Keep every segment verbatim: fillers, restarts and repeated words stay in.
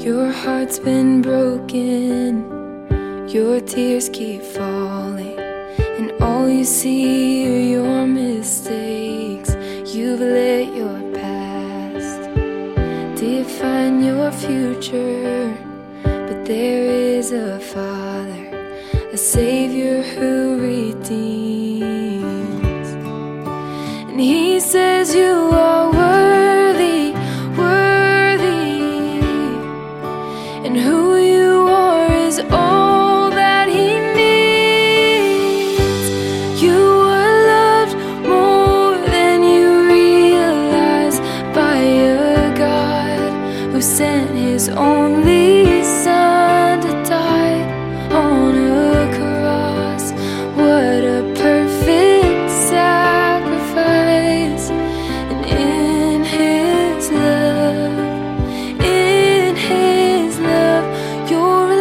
Your heart's been broken, your tears keep falling, and all you see are your mistakes. You've let your past define your future, but there is a Father, a Savior who redeems, and He says you are worthy, worthy, and who you are is all that He needs. You are loved more than you realize by a God who sent His only Son to die on a cross. What a perfect sacrifice. And in His love, in His love, you're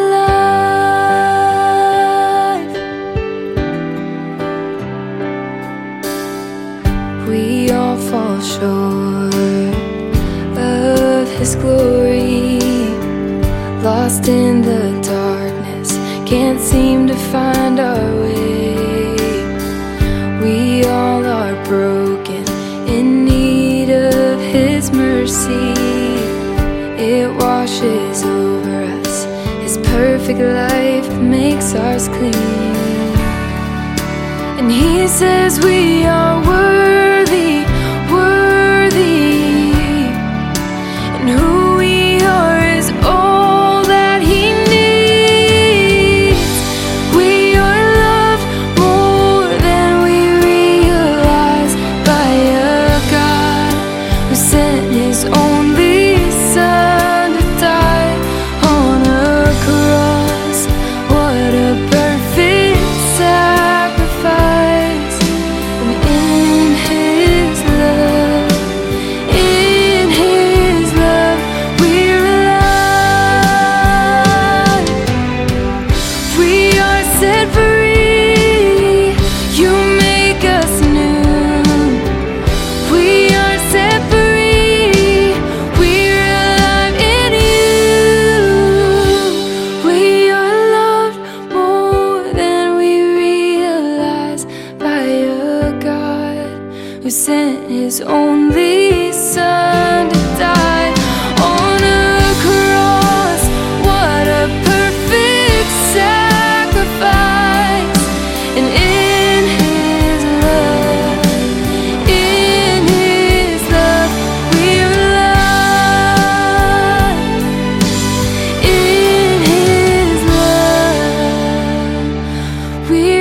alive. We all fall short of His glory, lost in the darkness, can't seem to find our way. We all are broken, in need of His mercy. It washes over us, His perfect life makes ours clean. And He says we are worthy, worthy, and who we are is all that He needs. We are loved more than we realize by a God who sent His only Son to die on a cross. What a perfect sacrifice. And in His love, in His love, we're alive. We are set free, you make us new. We are set free, we're alive in you. We are loved more than we realize by a God who sent His only Son to die on a cross. What a perfect sacrifice. And in His love, in His love, we're alive. In His love, we're